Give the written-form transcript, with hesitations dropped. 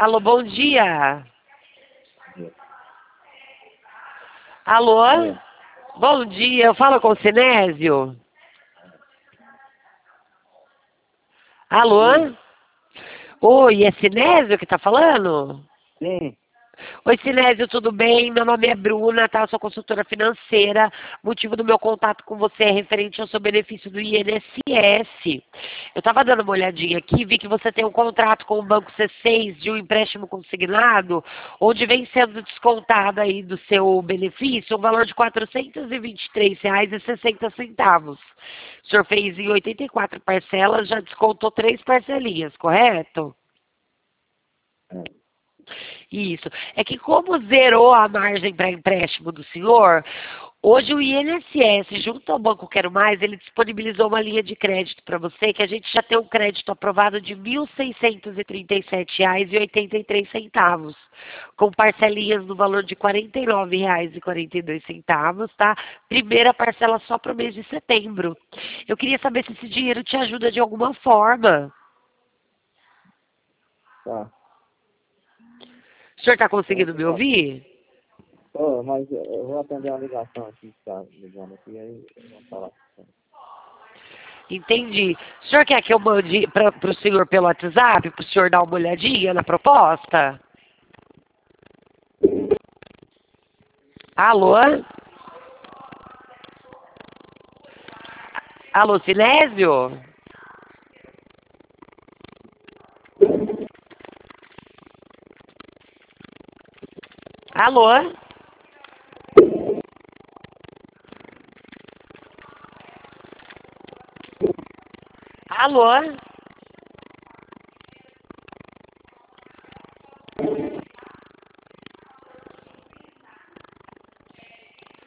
Alô, bom dia. Alô? Bom dia, eu falo com o Sinésio. Alô? Sim. Oi, é Sinésio que tá falando? Sim. Oi, Sinésio, tudo bem? Meu nome é Bruna, tá? Eu sou consultora financeira. O motivo do meu contato com você é referente ao seu benefício do INSS. Eu estava dando uma olhadinha aqui, vi que você tem um contrato com o Banco C6 de um empréstimo consignado, onde vem sendo descontado aí do seu benefício um valor de R$ 423,60. O senhor fez em 84 parcelas, já descontou 3 parcelinhas, correto? Isso. É que como zerou a margem para empréstimo do senhor, hoje o INSS, junto ao Banco Quero Mais, ele disponibilizou uma linha de crédito para você, que a gente já tem um crédito aprovado de R$ 1.637,83, com parcelinhas no valor de R$ 49,42, tá? Primeira parcela só para o mês de setembro. Eu queria saber se esse dinheiro te ajuda de alguma forma. Tá. O senhor está conseguindo me ouvir? Mas eu vou atender uma ligação aqui que tá ligando aqui, aí eu vou falar. Entendi. O senhor quer que eu mande para o senhor pelo WhatsApp, para o senhor dar uma olhadinha na proposta? Alô? Alô, Sinésio? Alô? Alô?